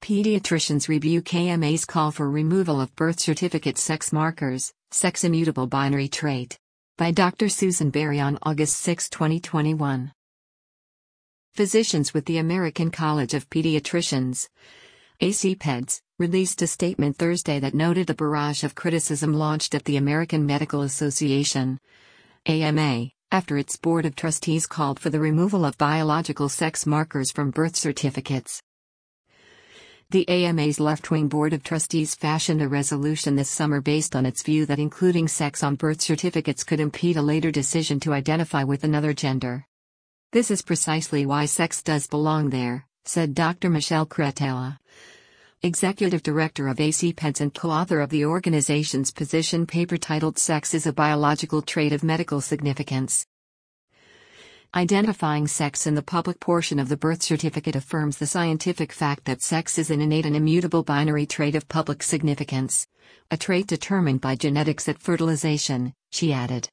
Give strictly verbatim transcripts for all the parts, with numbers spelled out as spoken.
Pediatricians rebuke A M A's call for removal of birth certificate sex markers, sex immutable binary trait. By Doctor Susan Berry on August sixth, twenty twenty-one. Physicians with the American College of Pediatricians, A C P E D S, released a statement Thursday that noted the barrage of criticism launched at the American Medical Association, A M A, after its Board of Trustees called for the removal of biological sex markers from birth certificates. The A M A's left-wing Board of Trustees fashioned a resolution this summer based on its view that including sex on birth certificates could impede a later decision to identify with another gender. "This is precisely why sex does belong there," said Doctor Michelle Cretella, Executive Director of A C P E D S and co-author of the organization's position paper titled "Sex is a Biological Trait of Medical Significance." Identifying sex in the public portion of the birth certificate affirms the scientific fact that sex is an innate and immutable binary trait of public significance, a trait determined by genetics at fertilization, she added.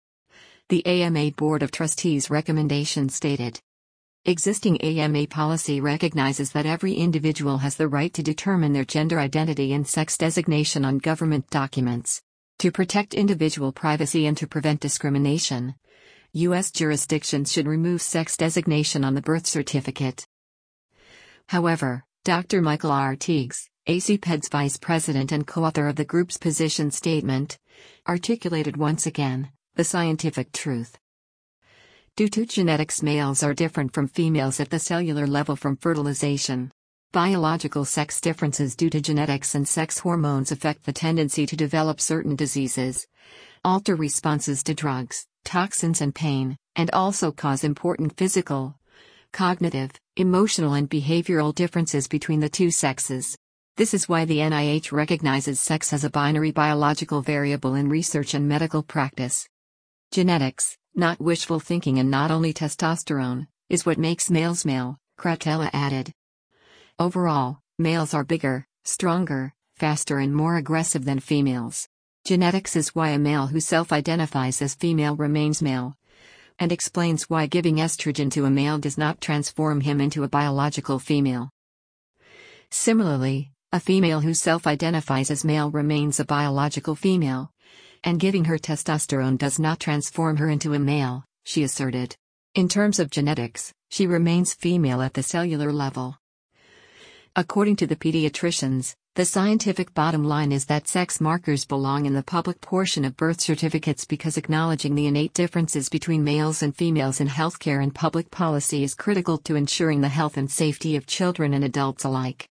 The A M A Board of Trustees recommendation stated, "Existing A M A policy recognizes that every individual has the right to determine their gender identity and sex designation on government documents. To protect individual privacy and to prevent discrimination, U S jurisdictions should remove sex designation on the birth certificate." However, Doctor Michael R. Teagues, A C P E D S Vice President and co-author of the group's position statement, articulated once again the scientific truth. Due to genetics, males are different from females at the cellular level from fertilization. Biological sex differences due to genetics and sex hormones affect the tendency to develop certain diseases, alter responses to drugs, toxins and pain, and also cause important physical, cognitive, emotional and behavioral differences between the two sexes. This is why the N I H recognizes sex as a binary biological variable in research and medical practice. Genetics, not wishful thinking and not only testosterone, is what makes males male, Cretella added. Overall, males are bigger, stronger, faster and more aggressive than females. Genetics is why a male who self-identifies as female remains male, and explains why giving estrogen to a male does not transform him into a biological female. Similarly, a female who self-identifies as male remains a biological female, and giving her testosterone does not transform her into a male, she asserted. In terms of genetics, she remains female at the cellular level. According to the pediatricians, the scientific bottom line is that sex markers belong in the public portion of birth certificates because acknowledging the innate differences between males and females in healthcare and public policy is critical to ensuring the health and safety of children and adults alike.